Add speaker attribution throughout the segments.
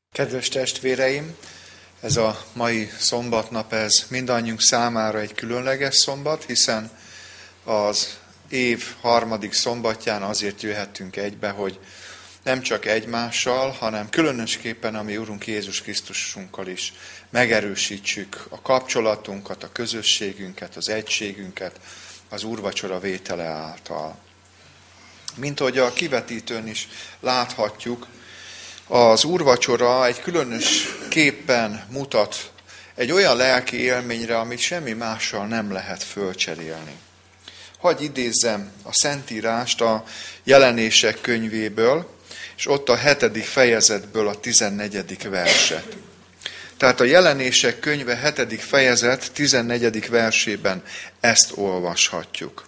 Speaker 1: Kedves testvéreim, ez a mai szombatnap, ez mindannyiunk számára egy különleges szombat, hiszen az év harmadik szombatján azért jöhettünk egybe, hogy nem csak egymással, hanem különösképpen a mi Urunk Jézus Krisztusunkkal is megerősítsük a kapcsolatunkat, a közösségünket, az egységünket az úrvacsora vétele által. Mint ahogy a kivetítőn is láthatjuk, az úrvacsora egy különös képpen mutat egy olyan lelki élményre, amit semmi mással nem lehet fölcserélni. Hadd idézzem a Szentírást a Jelenések könyvéből, és ott a 7. fejezetből a 14. verset. Tehát a Jelenések könyve 7. fejezet 14. versében ezt olvashatjuk.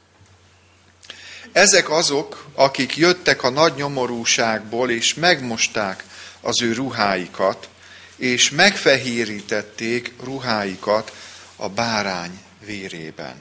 Speaker 1: Ezek azok, akik jöttek a nagy nyomorúságból, és megmosták az ő ruháikat, és megfehérítették ruháikat a bárány vérében.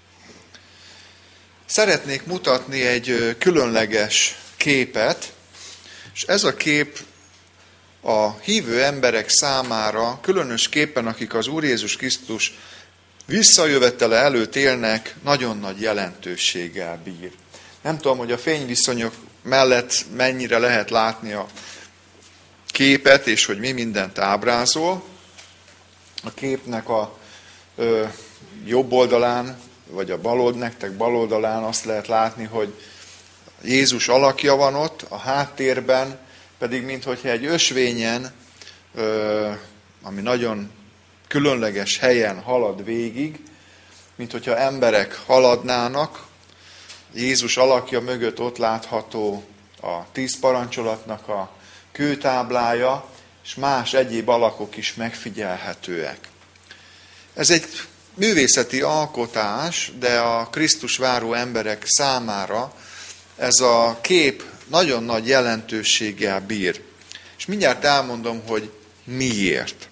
Speaker 1: Szeretnék mutatni egy különleges képet, és ez a kép a hívő emberek számára, különösképpen akik az Úr Jézus Krisztus visszajövetele előtt élnek, nagyon nagy jelentőséggel bír. Nem tudom, hogy a fényviszonyok mellett mennyire lehet látni a képet, és hogy mi mindent ábrázol. A képnek a jobb oldalán, vagy a nektek bal oldalán azt lehet látni, hogy Jézus alakja van ott, a háttérben pedig minthogyha egy ösvényen, ami nagyon különleges helyen halad végig, minthogyha emberek haladnának. Jézus alakja mögött ott látható a 10 parancsolatnak a kőtáblája, és más egyéb alakok is megfigyelhetőek. Ez egy művészeti alkotás, de a Krisztus váró emberek számára ez a kép nagyon nagy jelentőséggel bír. És mindjárt elmondom, hogy miért.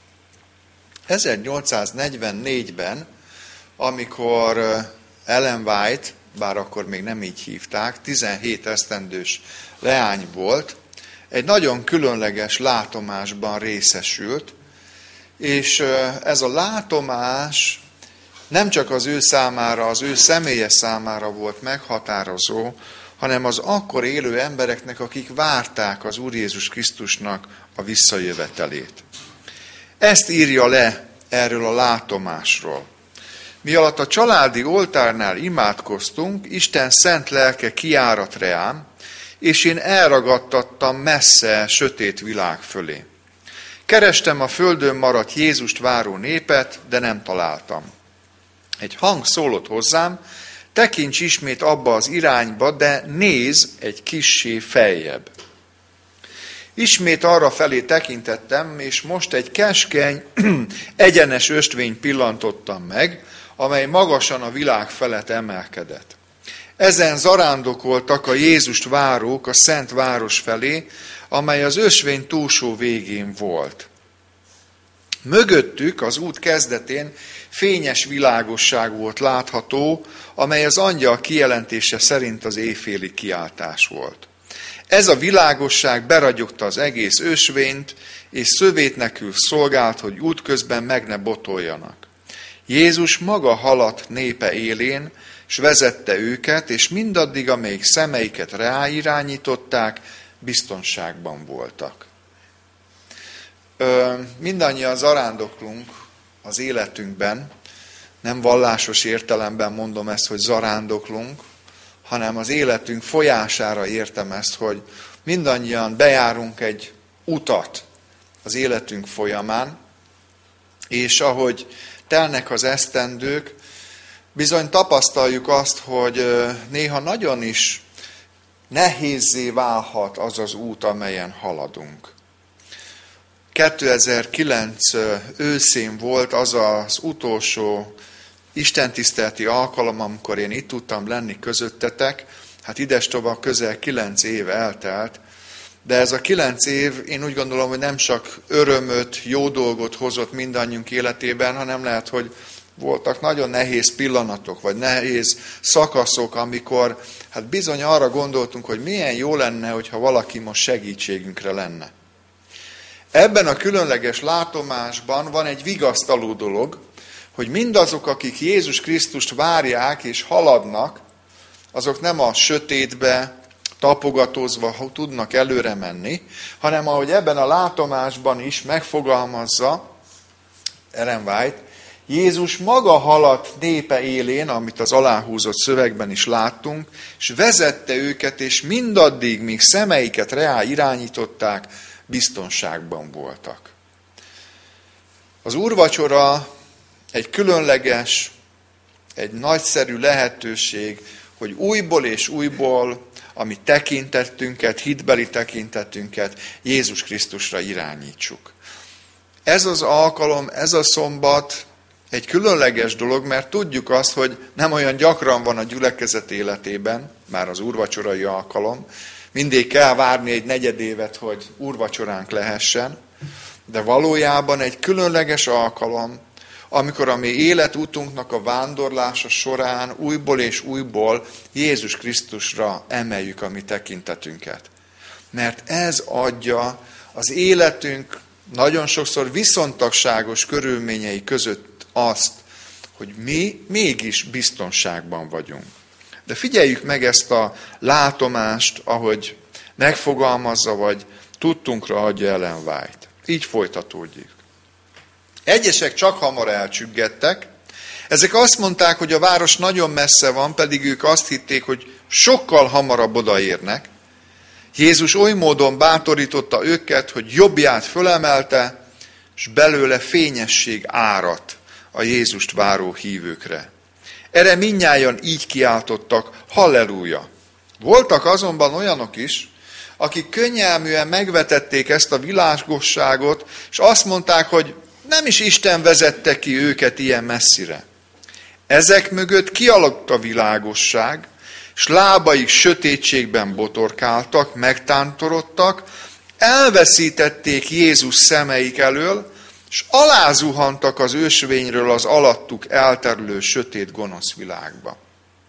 Speaker 1: 1844-ben, amikor Ellen White, bár akkor még nem így hívták, 17 esztendős leány volt, egy nagyon különleges látomásban részesült, és ez a látomás nem csak az ő számára, az ő személye számára volt meghatározó, hanem az akkor élő embereknek, akik várták az Úr Jézus Krisztusnak a visszajövetelét. Ezt írja le erről a látomásról. Mi alatt a családi oltárnál imádkoztunk, Isten szent lelke kiáradt reám, és én elragadtattam messze sötét világ fölé. Kerestem a földön maradt Jézust váró népet, de nem találtam. Egy hang szólott hozzám, tekints ismét abba az irányba, de nézz egy kissé feljebb. Ismét arra felé tekintettem, és most egy keskeny, egyenes ösvényt pillantottam meg, amely magasan a világ felett emelkedett. Ezen zarándokoltak a Jézust várók a Szent Város felé, amely az ösvény túlsó végén volt. Mögöttük az út kezdetén fényes világosság volt látható, amely az angyal kijelentése szerint az éjféli kiáltás volt. Ez a világosság beragyogta az egész ösvényt, és szövétnekül szolgált, hogy útközben meg ne botoljanak. Jézus maga haladt népe élén, s vezette őket, és mindaddig, amíg szemeiket ráirányították, biztonságban voltak. Mindannyian zarándoklunk az életünkben, nem vallásos értelemben mondom ezt, hogy zarándoklunk, hanem az életünk folyására értem ezt, hogy mindannyian bejárunk egy utat az életünk folyamán, és ahogy telnek az esztendők, bizony tapasztaljuk azt, hogy néha nagyon is nehézzé válhat az az út, amelyen haladunk. 2009 őszén volt az az utolsó istentiszteleti alkalom, amikor én itt tudtam lenni közöttetek. Hát idestova közel 9 év eltelt, de ez a 9 év, én úgy gondolom, hogy nem csak örömöt, jó dolgot hozott mindannyiunk életében, hanem lehet, hogy voltak nagyon nehéz pillanatok, vagy nehéz szakaszok, amikor hát bizony arra gondoltunk, hogy milyen jó lenne, hogyha valaki most segítségünkre lenne. Ebben a különleges látomásban van egy vigasztaló dolog, hogy mindazok, akik Jézus Krisztust várják és haladnak, azok nem a sötétbe tapogatózva tudnak előre menni, hanem ahogy ebben a látomásban is megfogalmazza Ellen White, Jézus maga haladt népe élén, amit az aláhúzott szövegben is láttunk, és vezette őket, és mindaddig, míg szemeiket reá irányították, biztonságban voltak. Az úrvacsora egy különleges, egy nagyszerű lehetőség, hogy újból és újból a mi tekintetünket, hitbeli tekintetünket Jézus Krisztusra irányítsuk. Ez az alkalom, ez a szombat egy különleges dolog, mert tudjuk azt, hogy nem olyan gyakran van a gyülekezet életében, már az úrvacsorai alkalom, mindig kell várni egy negyedévet, hogy úrvacsoránk lehessen, de valójában egy különleges alkalom, amikor a mi életútunknak a vándorlása során újból és újból Jézus Krisztusra emeljük a mi tekintetünket. Mert ez adja az életünk nagyon sokszor viszontagságos körülményei között azt, hogy mi mégis biztonságban vagyunk. De figyeljük meg ezt a látomást, ahogy megfogalmazza, vagy tudtunkra adja Ellen White. Így folytatódjuk. Egyesek csak hamar elcsüggettek. Ezek azt mondták, hogy a város nagyon messze van, pedig ők azt hitték, hogy sokkal hamarabb odaérnek. Jézus oly módon bátorította őket, hogy jobbját fölemelte, és belőle fényesség áradt a Jézust váró hívőkre. Erre mindnyájan így kiáltottak, halleluja! Voltak azonban olyanok is, akik könnyelműen megvetették ezt a világosságot, és azt mondták, hogy nem is Isten vezette ki őket ilyen messzire. Ezek mögött kialakult a világosság, és lábaik sötétségben botorkáltak, megtántorodtak, elveszítették Jézus szemeik elől, és alázuhantak az ösvényről az alattuk elterülő sötét gonosz világba.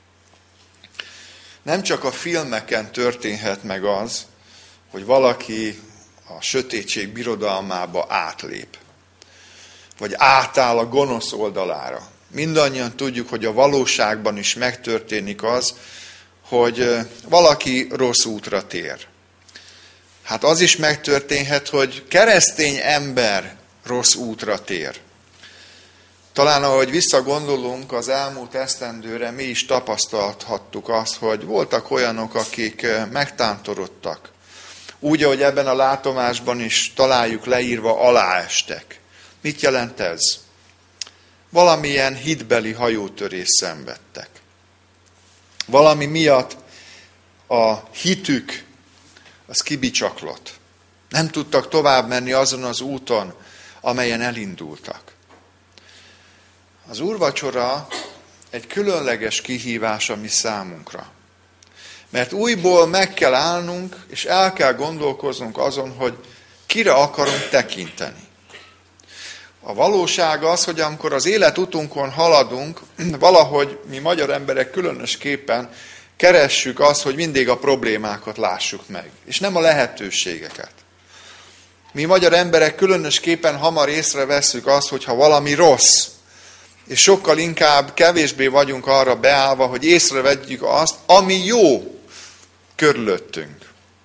Speaker 1: Nem csak a filmeken történhet meg az, hogy valaki a sötétség birodalmába átlép, vagy átáll a gonosz oldalára. Mindannyian tudjuk, hogy a valóságban is megtörténik az, hogy valaki rossz útra tér. Hát az is megtörténhet, hogy keresztény ember rossz útra tér. Talán ahogy visszagondolunk az elmúlt esztendőre, mi is tapasztalhattuk azt, hogy voltak olyanok, akik megtántorodtak. Úgy, ahogy ebben a látomásban is találjuk leírva, aláestek. Mit jelent ez? Valamilyen hitbeli hajótörést szenvedtek. Valami miatt a hitük az kibicsaklott. Nem tudtak tovább menni azon az úton, amelyen elindultak. Az úrvacsora egy különleges kihívás a mi számunkra. Mert újból meg kell állnunk, és el kell gondolkoznunk azon, hogy kire akarunk tekinteni. A valóság az, hogy amikor az életutunkon haladunk, valahogy mi magyar emberek különösképpen keressük azt, hogy mindig a problémákat lássuk meg, és nem a lehetőségeket. Mi magyar emberek különösképpen hamar észrevesszük azt, hogyha valami rossz, és sokkal inkább kevésbé vagyunk arra beállva, hogy észrevegyük azt, ami jó körülöttünk.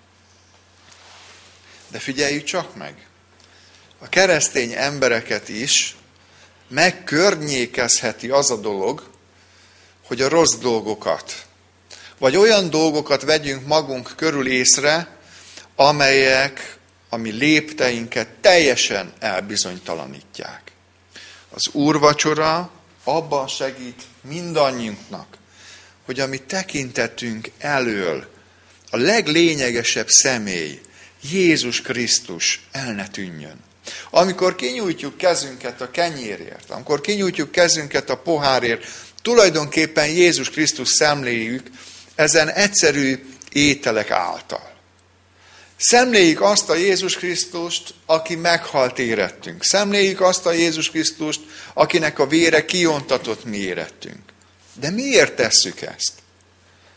Speaker 1: De figyeljük csak meg! A keresztény embereket is megkörnyékezheti az a dolog, hogy a rossz dolgokat, vagy olyan dolgokat vegyünk magunk körül észre, amelyek a mi lépteinket teljesen elbizonytalanítják. Az úrvacsora abban segít mindannyiunknak, hogy a mi tekintetünk elől a leglényegesebb személy, Jézus Krisztus el ne tűnjön. Amikor kinyújtjuk kezünket a kenyérért, amikor kinyújtjuk kezünket a pohárért, tulajdonképpen Jézus Krisztus szemléljük ezen egyszerű ételek által. Szemléljük azt a Jézus Krisztust, aki meghalt érettünk. Szemléljük azt a Jézus Krisztust, akinek a vére kiontatott mi érettünk. De miért tesszük ezt?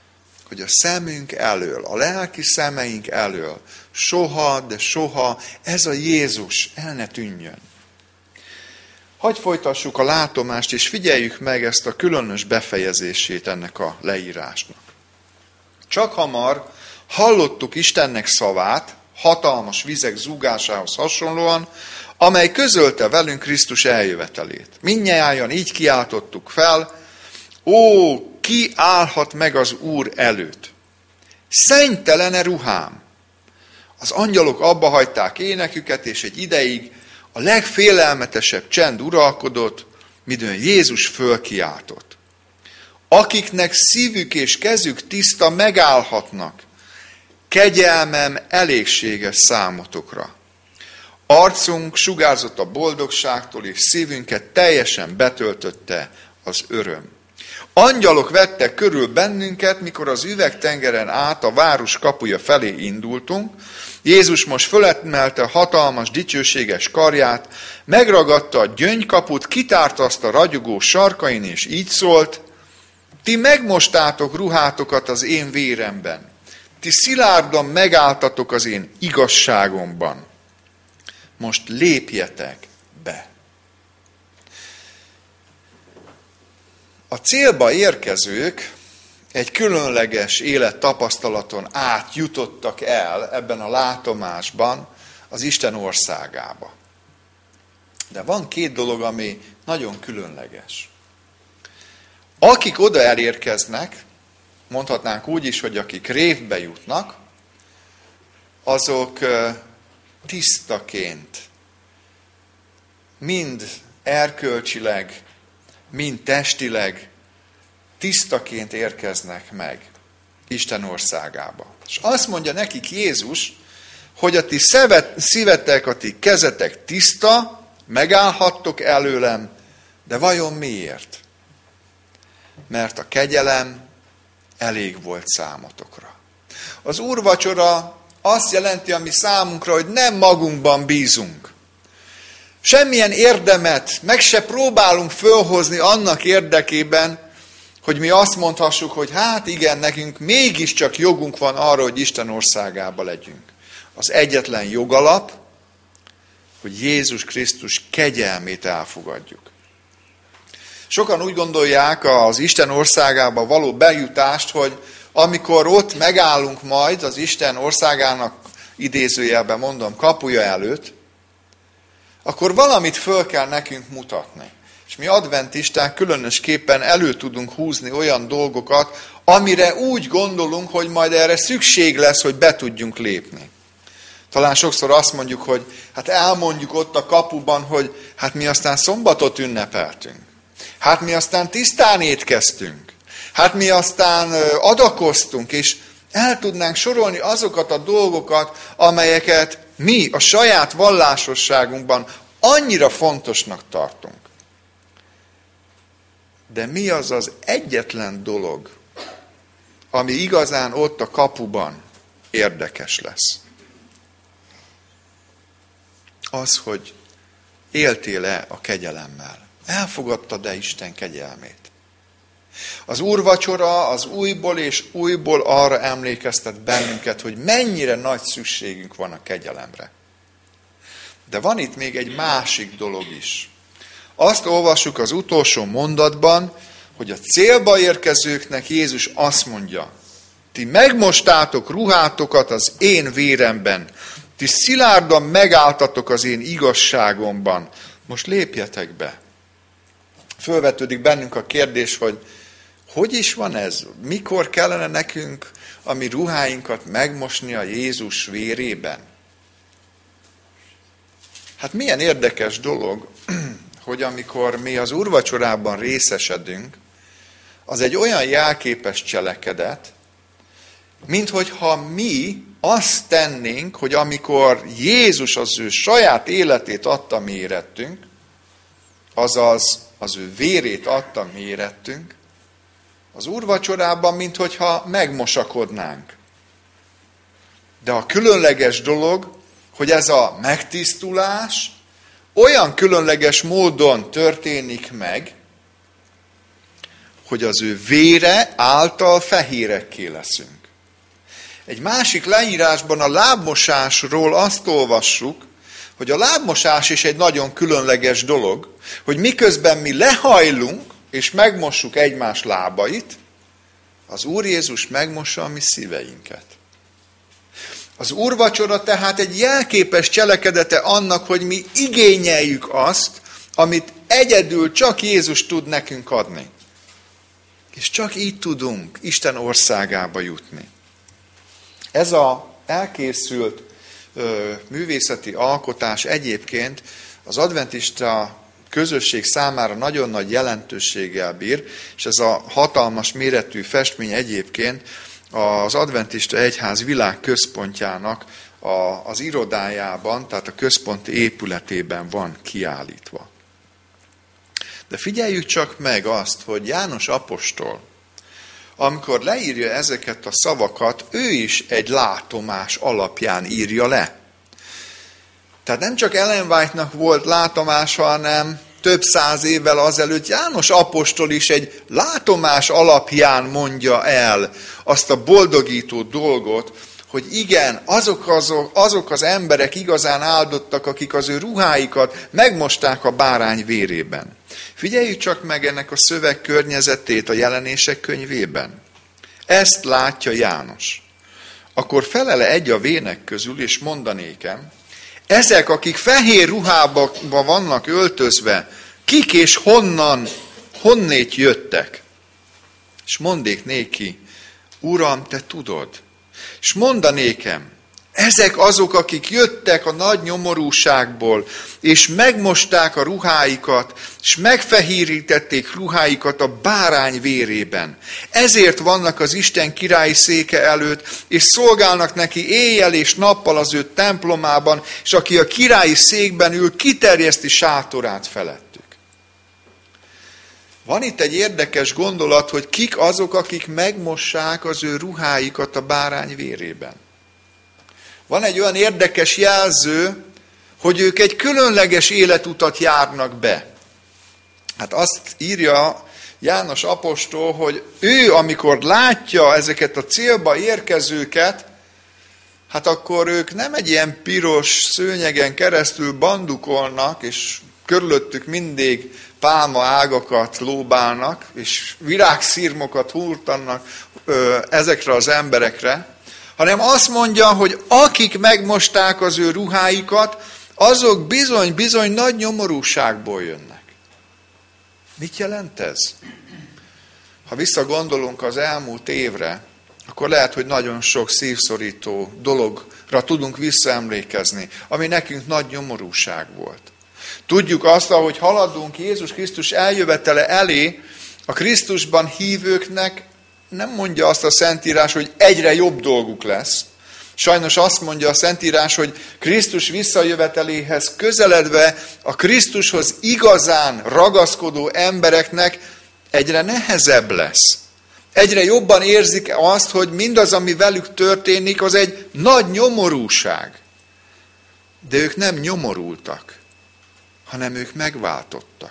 Speaker 1: hogy a szemünk elől, a lelki szemeink elől soha, de soha ez a Jézus el ne tűnjön. Hadd folytassuk a látomást, és figyeljük meg ezt a különös befejezését ennek a leírásnak. Csak hamar hallottuk Istennek szavát, hatalmas vizek zúgásához hasonlóan, amely közölte velünk Krisztus eljövetelét. Mindnyájan így kiáltottuk fel, ó, ki állhat meg az Úr előtt? Szennytelen-e ruhám? Az angyalok abba hagyták éneküket, és egy ideig a legfélelmetesebb csend uralkodott, midőn Jézus fölkiáltott. Akiknek szívük és kezük tiszta, megállhatnak. Kegyelmem elégséges számotokra. Arcunk sugárzott a boldogságtól, és szívünket teljesen betöltötte az öröm. Angyalok vettek körül bennünket, mikor az üvegtengeren át a város kapuja felé indultunk. Jézus most fölemelte a hatalmas, dicsőséges karját, megragadta a gyöngykaput, kitárta azt a ragyogó sarkain, és így szólt, ti megmostátok ruhátokat az én véremben, ti szilárdan megálltatok az én igazságomban. Most lépjetek be. A célba érkezők egy különleges élettapasztalaton át jutottak el ebben a látomásban az Isten országába. De van két dolog, ami nagyon különleges. Akik oda elérkeznek, mondhatnánk úgy is, hogy akik révbe jutnak, azok tisztaként, mind erkölcsileg, mind testileg tisztaként érkeznek meg Isten országába. És azt mondja nekik Jézus, hogy a ti szívetek, a ti kezetek tiszta, megállhattok előlem, de vajon miért? Mert a kegyelem elég volt számotokra. Az úrvacsora azt jelenti, ami számunkra, hogy nem magunkban bízunk. Semmilyen érdemet meg se próbálunk fölhozni annak érdekében, hogy mi azt mondhassuk, hogy hát igen, nekünk mégiscsak jogunk van arra, hogy Isten országába legyünk. Az egyetlen jogalap, hogy Jézus Krisztus kegyelmét elfogadjuk. Sokan úgy gondolják az Isten országába való bejutást, hogy amikor ott megállunk majd az Isten országának, idézőjelben mondom, kapuja előtt, akkor valamit föl kell nekünk mutatni. És mi adventisták különösképpen elő tudunk húzni olyan dolgokat, amire úgy gondolunk, hogy majd erre szükség lesz, hogy be tudjunk lépni. Talán sokszor azt mondjuk, hogy hát elmondjuk ott a kapuban, hogy hát mi aztán szombatot ünnepeltünk. Hát mi aztán tisztán étkeztünk. Hát mi aztán adakoztunk, és el tudnánk sorolni azokat a dolgokat, amelyeket mi a saját vallásosságunkban annyira fontosnak tartunk. De mi az az egyetlen dolog, ami igazán ott a kapuban érdekes lesz? Az, hogy éltél-e a kegyelemmel? Elfogadtad-e Isten kegyelmét? Az úrvacsora az újból és újból arra emlékeztet bennünket, hogy mennyire nagy szükségünk van a kegyelemre. De van itt még egy másik dolog is. Azt olvassuk az utolsó mondatban, hogy a célba érkezőknek Jézus azt mondja, ti megmostátok ruhátokat az én véremben, ti szilárdan megálltatok az én igazságomban, most lépjetek be. Fölvetődik bennünk a kérdés, hogy is van ez? Mikor kellene nekünk a mi ruháinkat megmosni a Jézus vérében? Hát milyen érdekes dolog, hogy amikor mi az úrvacsorában részesedünk, az egy olyan jelképes cselekedet, minthogyha mi azt tennénk, hogy amikor Jézus az ő saját életét adta mi érettünk, azaz az ő vérét adta mi érettünk, az úrvacsorában, minthogyha megmosakodnánk. De a különleges dolog, hogy ez a megtisztulás olyan különleges módon történik meg, hogy az ő vére által fehérekké leszünk. Egy másik leírásban a lábmosásról azt olvassuk, hogy a lábmosás is egy nagyon különleges dolog, hogy miközben mi lehajlunk, és megmossuk egymás lábait, az Úr Jézus megmossa a mi szíveinket. Az úrvacsora tehát egy jelképes cselekedete annak, hogy mi igényeljük azt, amit egyedül csak Jézus tud nekünk adni. És csak így tudunk Isten országába jutni. Ez az elkészült művészeti alkotás egyébként az adventista közösség számára nagyon nagy jelentőséggel bír, és ez a hatalmas méretű festmény egyébként az adventista egyház világközpontjának az irodájában, tehát a központi épületében van kiállítva. De figyeljük csak meg azt, hogy János apostol, amikor leírja ezeket a szavakat, ő is egy látomás alapján írja le. Tehát nem csak Ellen White-nak volt látomása, hanem több száz évvel azelőtt János apostol is egy látomás alapján mondja el azt a boldogító dolgot, hogy igen, azok az emberek igazán áldottak, akik az ő ruháikat megmosták a bárány vérében. Figyeljük csak meg ennek a szöveg környezetét a Jelenések könyvében. Ezt látja János. Akkor felele egy a vének közül, és mondanékem, ezek, akik fehér ruhába vannak öltözve, kik és honnét jöttek? És mondék néki, Uram, te tudod. És mondanékem, ezek azok, akik jöttek a nagy nyomorúságból, és megmosták a ruháikat, és megfehérítették ruháikat a bárány vérében. Ezért vannak az Isten királyi széke előtt, és szolgálnak neki éjjel és nappal az ő templomában, és aki a királyi székben ül, kiterjeszti sátorát felettük. Van itt egy érdekes gondolat, hogy kik azok, akik megmossák az ő ruháikat a bárány vérében. Van egy olyan érdekes jelző, hogy ők egy különleges életutat járnak be. Hát azt írja János apostol, hogy ő, amikor látja ezeket a célba érkezőket, hát akkor ők nem egy ilyen piros szőnyegen keresztül bandukolnak, és körülöttük mindig pálma ágakat lóbálnak, és virágszirmokat hurtannak ezekre az emberekre, hanem azt mondja, hogy akik megmosták az ő ruháikat, azok bizony nagy nyomorúságból jönnek. Mit jelent ez? Ha visszagondolunk az elmúlt évre, akkor lehet, hogy nagyon sok szívszorító dologra tudunk visszaemlékezni, ami nekünk nagy nyomorúság volt. Tudjuk azt, ahogy haladunk Jézus Krisztus eljövetele elé, a Krisztusban hívőknek nem mondja azt a Szentírás, hogy egyre jobb dolguk lesz. Sajnos azt mondja a Szentírás, hogy Krisztus visszajöveteléhez közeledve a Krisztushoz igazán ragaszkodó embereknek egyre nehezebb lesz. Egyre jobban érzik azt, hogy mindaz, ami velük történik, az egy nagy nyomorúság. De ők nem nyomorultak, hanem ők megváltottak.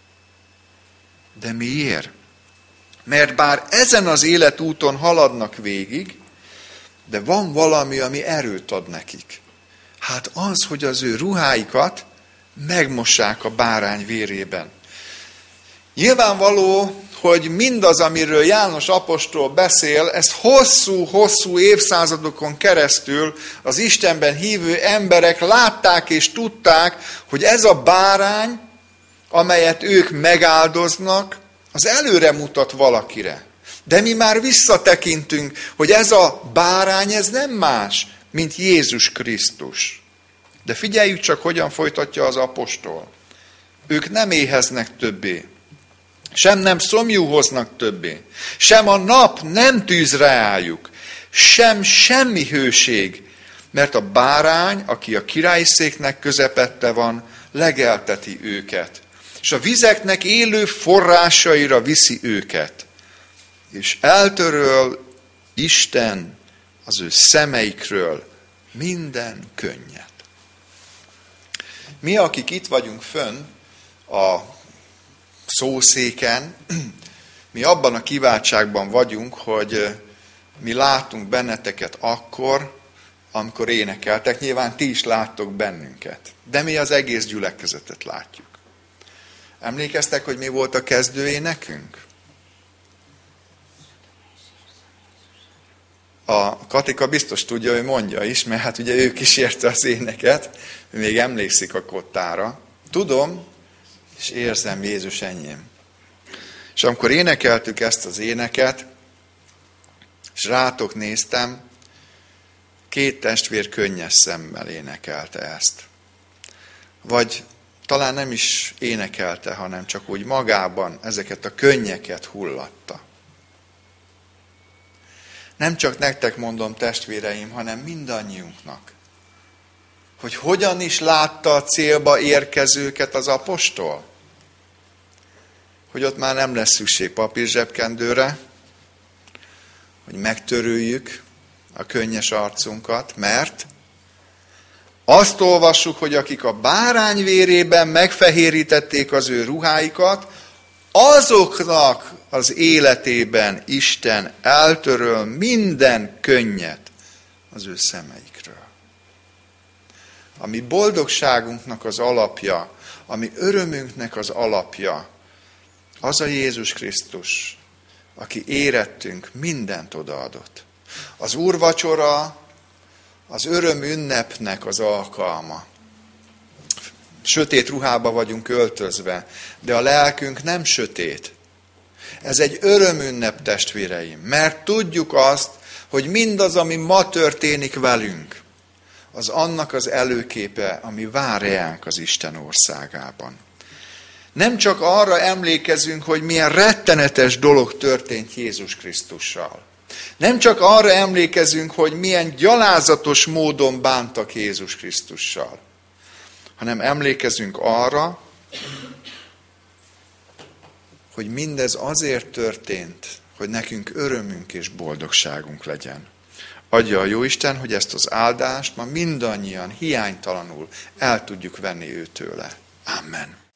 Speaker 1: De miért? Mert bár ezen az életúton haladnak végig, de van valami, ami erőt ad nekik. Hát az, hogy az ő ruháikat megmossák a bárány vérében. Nyilvánvaló, hogy mindaz, amiről János apostol beszél, ezt hosszú évszázadokon keresztül az Istenben hívő emberek látták és tudták, hogy ez a bárány, amelyet ők megáldoznak, az előre mutat valakire. De mi már visszatekintünk, hogy ez a bárány, ez nem más, mint Jézus Krisztus. De figyeljük csak, hogyan folytatja az apostol. Ők nem éheznek többé, sem nem szomjúhoznak többé, sem a nap nem tűz rájuk, sem semmi hőség, mert a bárány, aki a királyszéknek közepette van, legelteti őket, és a vizeknek élő forrásaira viszi őket, és eltöröl Isten az ő szemeikről minden könnyet. Mi, akik itt vagyunk fönn a szószéken, Mi abban a kiváltságban vagyunk, hogy mi látunk benneteket akkor, amikor énekeltek. Nyilván ti is láttok bennünket. De mi az egész gyülekezetet látjuk. Emlékeztek, hogy mi volt a kezdő énekünk? A Katika biztos tudja, hogy mondja is, mert hát ugye ő kísérte az éneket, ő még emlékszik a kottára. Tudom, és érzem, Jézus enyém. És amikor énekeltük ezt az éneket, és rátok néztem, 2 testvér könnyes szemmel énekelte ezt. Vagy talán nem is énekelte, hanem csak úgy magában ezeket a könnyeket hullatta. Nem csak nektek mondom, testvéreim, hanem mindannyiunknak. Hogy hogyan is látta a célba érkezőket az apostol? Hogy ott már nem lesz szükség papírzsebkendőre, hogy megtörüljük a könnyes arcunkat, mert azt olvassuk, hogy akik a bárány vérében megfehérítették az ő ruháikat, azoknak az életében Isten eltöröl minden könnyet az ő szemeikről. Ami boldogságunknak az alapja, ami örömünknek az alapja, az a Jézus Krisztus, aki érettünk mindent odaadott. Az úrvacsora az öröm ünnepnek az alkalma. Sötét ruhába vagyunk öltözve, de a lelkünk nem sötét. Ez egy örömünnep, testvéreim, mert tudjuk azt, hogy mindaz, ami ma történik velünk, az annak az előképe, ami vár ránk az Isten országában. Nem csak arra emlékezünk, hogy milyen rettenetes dolog történt Jézus Krisztussal. Nem csak arra emlékezünk, hogy milyen gyalázatos módon bántak Jézus Krisztussal, hanem emlékezünk arra, hogy mindez azért történt, hogy nekünk örömünk és boldogságunk legyen. Adja a Jóisten, hogy ezt az áldást ma mindannyian hiánytalanul el tudjuk venni őtőle. Amen.